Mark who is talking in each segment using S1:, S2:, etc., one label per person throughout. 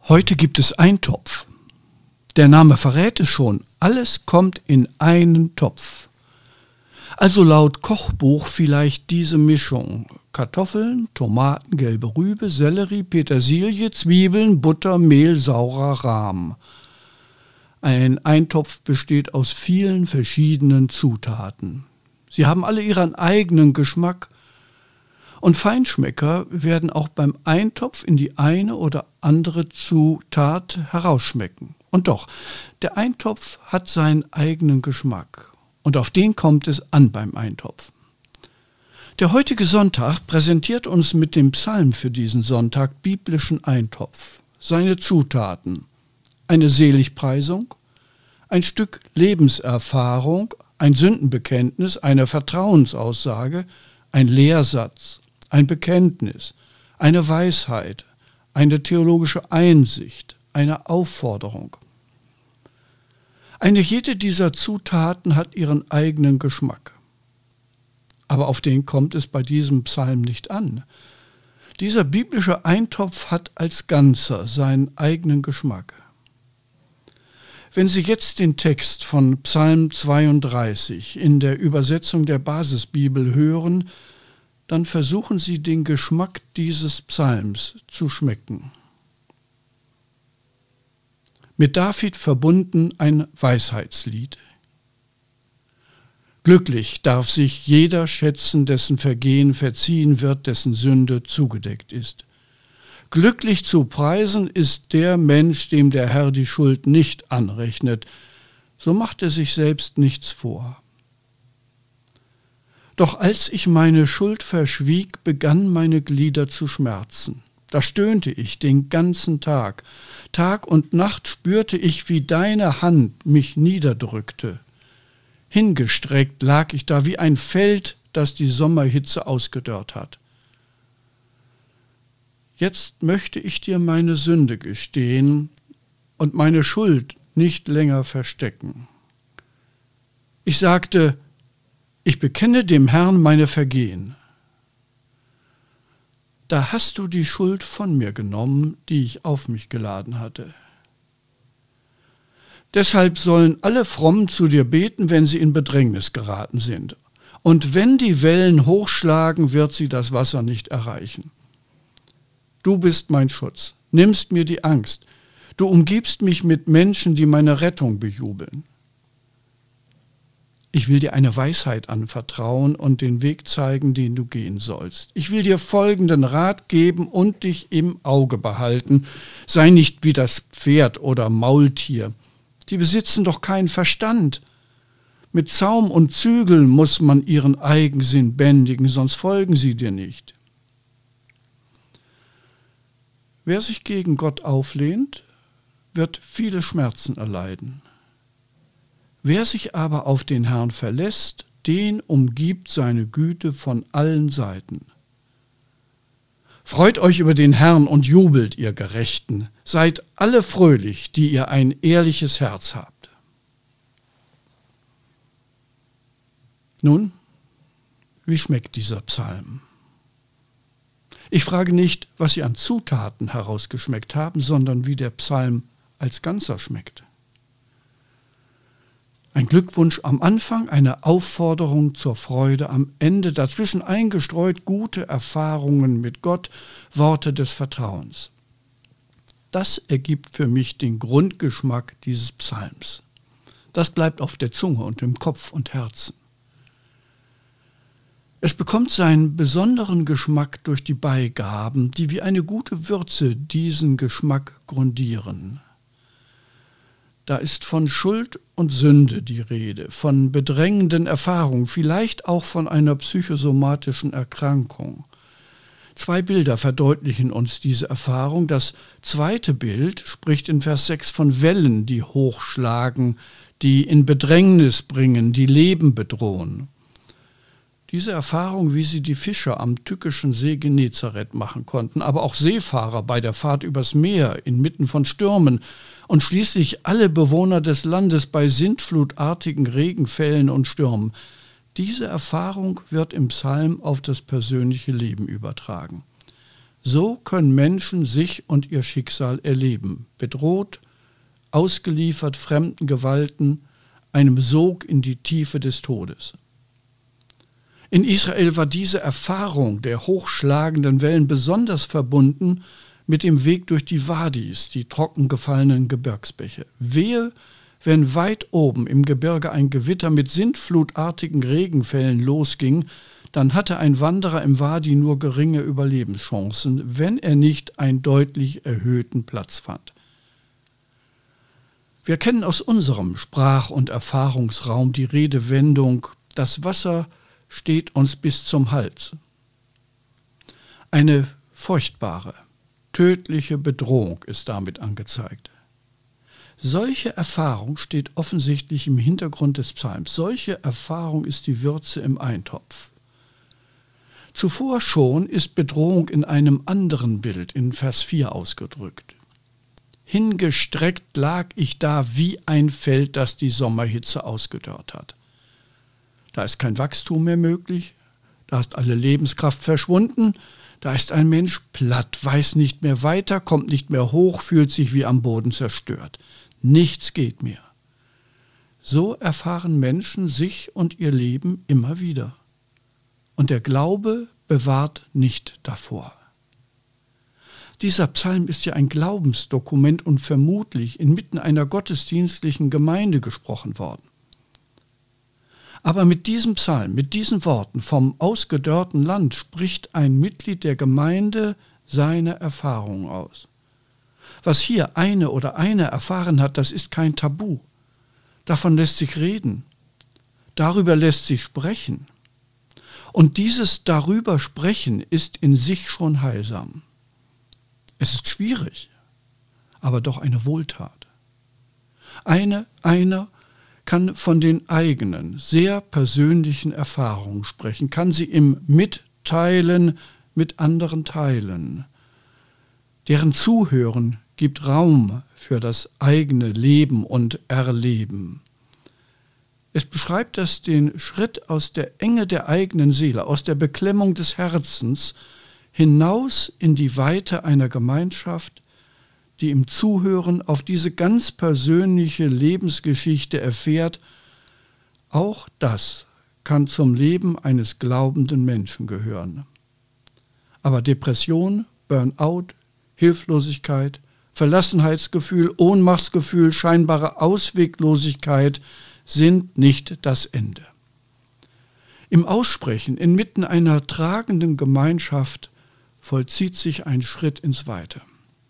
S1: Heute gibt es Eintopf. Der Name verrät es schon, alles kommt in einen Topf. Also laut Kochbuch vielleicht diese Mischung: Kartoffeln, Tomaten, gelbe Rübe, Sellerie, Petersilie, Zwiebeln, Butter, Mehl, saurer Rahm. Ein Eintopf besteht aus vielen verschiedenen Zutaten. Sie haben alle ihren eigenen Geschmack. Und Feinschmecker werden auch beim Eintopf in die eine oder andere Zutat herausschmecken. Und doch, der Eintopf hat seinen eigenen Geschmack. Und auf den kommt es an beim Eintopf. Der heutige Sonntag präsentiert uns mit dem Psalm für diesen Sonntag biblischen Eintopf, seine Zutaten: eine Seligpreisung, ein Stück Lebenserfahrung, ein Sündenbekenntnis, eine Vertrauensaussage, ein Lehrsatz, ein Bekenntnis, eine Weisheit, eine theologische Einsicht, eine Aufforderung. Eine jede dieser Zutaten hat ihren eigenen Geschmack. Aber auf den kommt es bei diesem Psalm nicht an. Dieser biblische Eintopf hat als Ganzer seinen eigenen Geschmack. Wenn Sie jetzt den Text von Psalm 32 in der Übersetzung der Basisbibel hören, dann versuchen Sie den Geschmack dieses Psalms zu schmecken. Mit David verbunden ein Weisheitslied. Glücklich darf sich jeder schätzen, dessen Vergehen verziehen wird, dessen Sünde zugedeckt ist. Glücklich zu preisen ist der Mensch, dem der Herr die Schuld nicht anrechnet. So macht er sich selbst nichts vor. Doch als ich meine Schuld verschwieg, begannen meine Glieder zu schmerzen. Da stöhnte ich den ganzen Tag. Tag und Nacht spürte ich, wie deine Hand mich niederdrückte. Hingestreckt lag ich da wie ein Feld, das die Sommerhitze ausgedörrt hat. Jetzt möchte ich dir meine Sünde gestehen und meine Schuld nicht länger verstecken. Ich sagte: Ich bekenne dem Herrn meine Vergehen. Da hast du die Schuld von mir genommen, die ich auf mich geladen hatte. Deshalb sollen alle Frommen zu dir beten, wenn sie in Bedrängnis geraten sind. Und wenn die Wellen hochschlagen, wird sie das Wasser nicht erreichen. Du bist mein Schutz, nimmst mir die Angst. Du umgibst mich mit Menschen, die meine Rettung bejubeln. Ich will dir eine Weisheit anvertrauen und den Weg zeigen, den du gehen sollst. Ich will dir folgenden Rat geben und dich im Auge behalten. Sei nicht wie das Pferd oder Maultier. Die besitzen doch keinen Verstand. Mit Zaum und Zügeln muss man ihren Eigensinn bändigen, sonst folgen sie dir nicht. Wer sich gegen Gott auflehnt, wird viele Schmerzen erleiden. Wer sich aber auf den Herrn verlässt, den umgibt seine Güte von allen Seiten. Freut euch über den Herrn und jubelt, ihr Gerechten. Seid alle fröhlich, die ihr ein ehrliches Herz habt. Nun, wie schmeckt dieser Psalm? Ich frage nicht, was Sie an Zutaten herausgeschmeckt haben, sondern wie der Psalm als Ganzer schmeckt. Ein Glückwunsch am Anfang, eine Aufforderung zur Freude am Ende, dazwischen eingestreut gute Erfahrungen mit Gott, Worte des Vertrauens. Das ergibt für mich den Grundgeschmack dieses Psalms. Das bleibt auf der Zunge und im Kopf und Herzen. Es bekommt seinen besonderen Geschmack durch die Beigaben, die wie eine gute Würze diesen Geschmack grundieren. Da ist von Schuld und Sünde die Rede, von bedrängenden Erfahrungen, vielleicht auch von einer psychosomatischen Erkrankung. 2 Bilder verdeutlichen uns diese Erfahrung. Das zweite Bild spricht in Vers 6 von Wellen, die hochschlagen, die in Bedrängnis bringen, die Leben bedrohen. Diese Erfahrung, wie sie die Fischer am tückischen See Genezareth machen konnten, aber auch Seefahrer bei der Fahrt übers Meer inmitten von Stürmen und schließlich alle Bewohner des Landes bei sintflutartigen Regenfällen und Stürmen. Diese Erfahrung wird im Psalm auf das persönliche Leben übertragen. So können Menschen sich und ihr Schicksal erleben, bedroht, ausgeliefert fremden Gewalten, einem Sog in die Tiefe des Todes. In Israel war diese Erfahrung der hochschlagenden Wellen besonders verbunden mit dem Weg durch die Wadis, die trocken gefallenen Gebirgsbäche. Wehe, wenn weit oben im Gebirge ein Gewitter mit sintflutartigen Regenfällen losging, dann hatte ein Wanderer im Wadi nur geringe Überlebenschancen, wenn er nicht einen deutlich erhöhten Platz fand. Wir kennen aus unserem Sprach- und Erfahrungsraum die Redewendung, das Wasser steht uns bis zum Hals. Eine furchtbare, tödliche Bedrohung ist damit angezeigt. Solche Erfahrung steht offensichtlich im Hintergrund des Psalms. Solche Erfahrung ist die Würze im Eintopf. Zuvor schon ist Bedrohung in einem anderen Bild, in Vers 4 ausgedrückt. Hingestreckt lag ich da wie ein Feld, das die Sommerhitze ausgedörrt hat. Da ist kein Wachstum mehr möglich, da ist alle Lebenskraft verschwunden, da ist ein Mensch platt, weiß nicht mehr weiter, kommt nicht mehr hoch, fühlt sich wie am Boden zerstört. Nichts geht mehr. So erfahren Menschen sich und ihr Leben immer wieder. Und der Glaube bewahrt nicht davor. Dieser Psalm ist ja ein Glaubensdokument und vermutlich inmitten einer gottesdienstlichen Gemeinde gesprochen worden. Aber mit diesem Psalm, mit diesen Worten vom ausgedörrten Land spricht ein Mitglied der Gemeinde seine Erfahrungen aus. Was hier eine oder einer erfahren hat, das ist kein Tabu. Davon lässt sich reden. Darüber lässt sich sprechen. Und dieses darüber sprechen ist in sich schon heilsam. Es ist schwierig, aber doch eine Wohltat. Einer kann von den eigenen, sehr persönlichen Erfahrungen sprechen, kann sie im Mitteilen mit anderen teilen. Deren Zuhören gibt Raum für das eigene Leben und Erleben. Es beschreibt das den Schritt aus der Enge der eigenen Seele, aus der Beklemmung des Herzens, hinaus in die Weite einer Gemeinschaft, die im Zuhören auf diese ganz persönliche Lebensgeschichte erfährt, auch das kann zum Leben eines glaubenden Menschen gehören. Aber Depression, Burnout, Hilflosigkeit, Verlassenheitsgefühl, Ohnmachtsgefühl, scheinbare Ausweglosigkeit sind nicht das Ende. Im Aussprechen, inmitten einer tragenden Gemeinschaft, vollzieht sich ein Schritt ins Weite.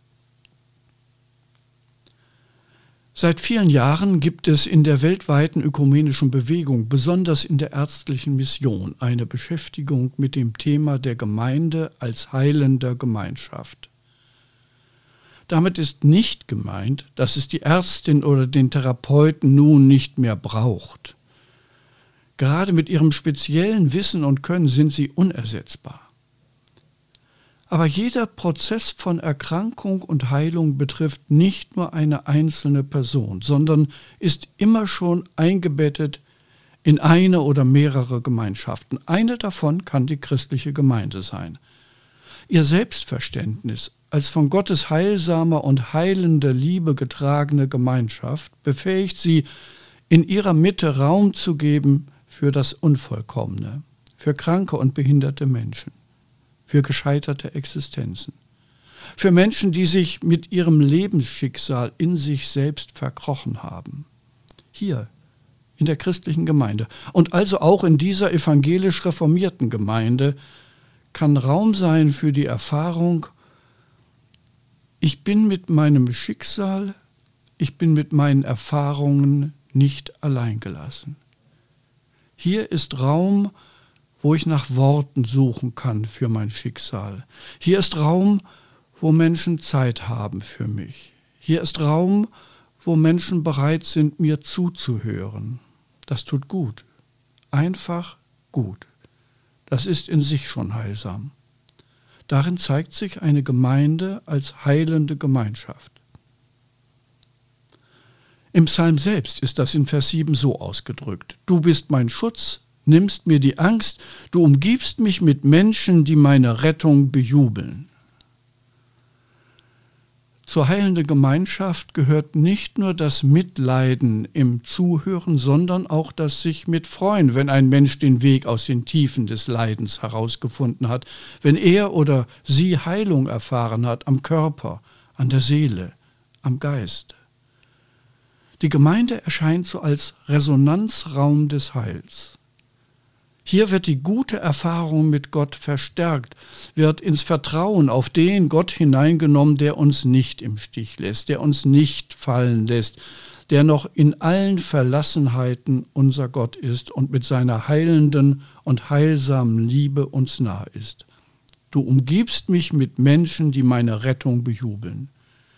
S1: Seit vielen Jahren gibt es in der weltweiten ökumenischen Bewegung, besonders in der ärztlichen Mission, eine Beschäftigung mit dem Thema der Gemeinde als heilender Gemeinschaft. Damit ist nicht gemeint, dass es die Ärztin oder den Therapeuten nun nicht mehr braucht. Gerade mit ihrem speziellen Wissen und Können sind sie unersetzbar. Aber jeder Prozess von Erkrankung und Heilung betrifft nicht nur eine einzelne Person, sondern ist immer schon eingebettet in eine oder mehrere Gemeinschaften. Eine davon kann die christliche Gemeinde sein. Ihr Selbstverständnis als von Gottes heilsamer und heilender Liebe getragene Gemeinschaft befähigt sie, in ihrer Mitte Raum zu geben für das Unvollkommene, für kranke und behinderte Menschen, für gescheiterte Existenzen, für Menschen, die sich mit ihrem Lebensschicksal in sich selbst verkrochen haben. Hier, in der christlichen Gemeinde und also auch in dieser evangelisch reformierten Gemeinde kann Raum sein für die Erfahrung, ich bin mit meinem Schicksal, ich bin mit meinen Erfahrungen nicht alleingelassen. Hier ist Raum, wo ich nach Worten suchen kann für mein Schicksal. Hier ist Raum, wo Menschen Zeit haben für mich. Hier ist Raum, wo Menschen bereit sind, mir zuzuhören. Das tut gut. Einfach gut. Das ist in sich schon heilsam. Darin zeigt sich eine Gemeinde als heilende Gemeinschaft. Im Psalm selbst ist das in Vers 7 so ausgedrückt. Du bist mein Schutz, nimmst mir die Angst, du umgibst mich mit Menschen, die meine Rettung bejubeln. Zur heilenden Gemeinschaft gehört nicht nur das Mitleiden im Zuhören, sondern auch das sich mitfreuen, wenn ein Mensch den Weg aus den Tiefen des Leidens herausgefunden hat, wenn er oder sie Heilung erfahren hat am Körper, an der Seele, am Geist. Die Gemeinde erscheint so als Resonanzraum des Heils. Hier wird die gute Erfahrung mit Gott verstärkt, wird ins Vertrauen auf den Gott hineingenommen, der uns nicht im Stich lässt, der uns nicht fallen lässt, der noch in allen Verlassenheiten unser Gott ist und mit seiner heilenden und heilsamen Liebe uns nahe ist. Du umgibst mich mit Menschen, die meine Rettung bejubeln.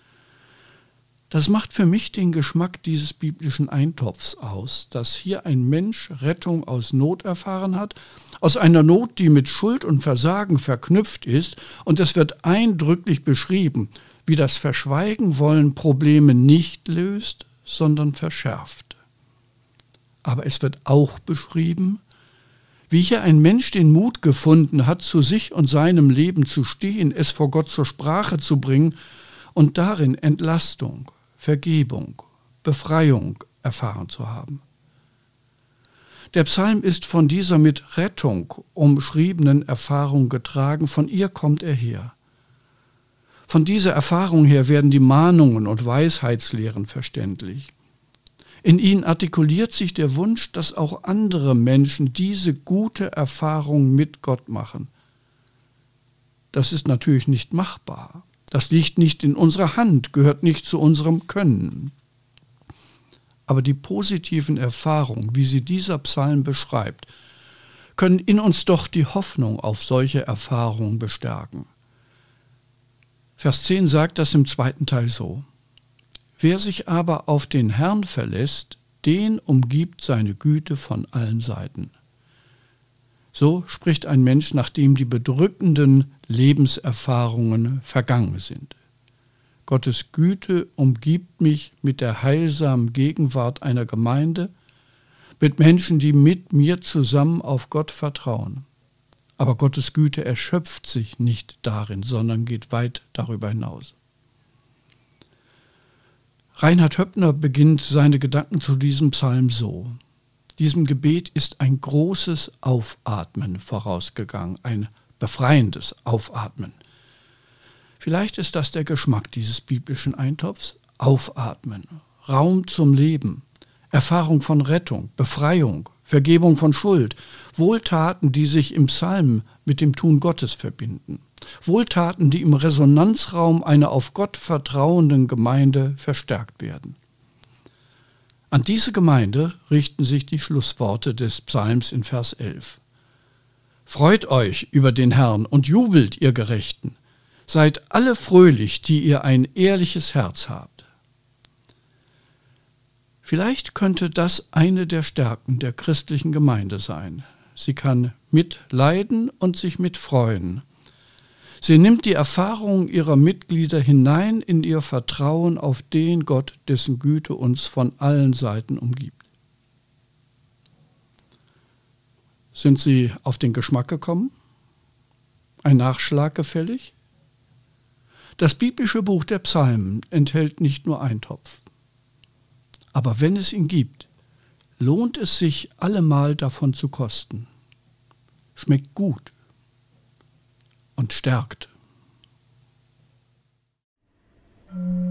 S1: Das macht für mich den Geschmack dieses biblischen Eintopfs aus, dass hier ein Mensch Rettung aus Not erfahren hat, aus einer Not, die mit Schuld und Versagen verknüpft ist, und es wird eindrücklich beschrieben, wie das Verschweigen-Wollen Probleme nicht löst, sondern verschärft. Aber es wird auch beschrieben, wie hier ein Mensch den Mut gefunden hat, zu sich und seinem Leben zu stehen, es vor Gott zur Sprache zu bringen und darin Entlastung, Vergebung, Befreiung erfahren zu haben. Der Psalm ist von dieser mit Rettung umschriebenen Erfahrung getragen, von ihr kommt er her. Von dieser Erfahrung her werden die Mahnungen und Weisheitslehren verständlich. In ihnen artikuliert sich der Wunsch, dass auch andere Menschen diese gute Erfahrung mit Gott machen. Das ist natürlich nicht machbar. Das liegt nicht in unserer Hand, gehört nicht zu unserem Können. Aber die positiven Erfahrungen, wie sie dieser Psalm beschreibt, können in uns doch die Hoffnung auf solche Erfahrungen bestärken. Vers 10 sagt das im zweiten Teil so: Wer sich aber auf den Herrn verlässt, den umgibt seine Güte von allen Seiten. So spricht ein Mensch, nachdem die bedrückenden Lebenserfahrungen vergangen sind. Gottes Güte umgibt mich mit der heilsamen Gegenwart einer Gemeinde, mit Menschen, die mit mir zusammen auf Gott vertrauen. Aber Gottes Güte erschöpft sich nicht darin, sondern geht weit darüber hinaus. Reinhard Höppner beginnt seine Gedanken zu diesem Psalm so: Diesem Gebet ist ein großes Aufatmen vorausgegangen, ein befreiendes Aufatmen. Vielleicht ist das der Geschmack dieses biblischen Eintopfs: Aufatmen, Raum zum Leben, Erfahrung von Rettung, Befreiung, Vergebung von Schuld, Wohltaten, die sich im Psalm mit dem Tun Gottes verbinden. Wohltaten, die im Resonanzraum einer auf Gott vertrauenden Gemeinde verstärkt werden. An diese Gemeinde richten sich die Schlussworte des Psalms in Vers 11. Freut euch über den Herrn und jubelt, ihr Gerechten. Seid alle fröhlich, die ihr ein ehrliches Herz habt. Vielleicht könnte das eine der Stärken der christlichen Gemeinde sein. Sie kann mitleiden und sich mitfreuen. Sie nimmt die Erfahrungen ihrer Mitglieder hinein in ihr Vertrauen auf den Gott, dessen Güte uns von allen Seiten umgibt. Sind Sie auf den Geschmack gekommen? Ein Nachschlag gefällig? Das biblische Buch der Psalmen enthält nicht nur Eintopf. Aber wenn es ihn gibt, lohnt es sich allemal davon zu kosten. Schmeckt gut und stärkt.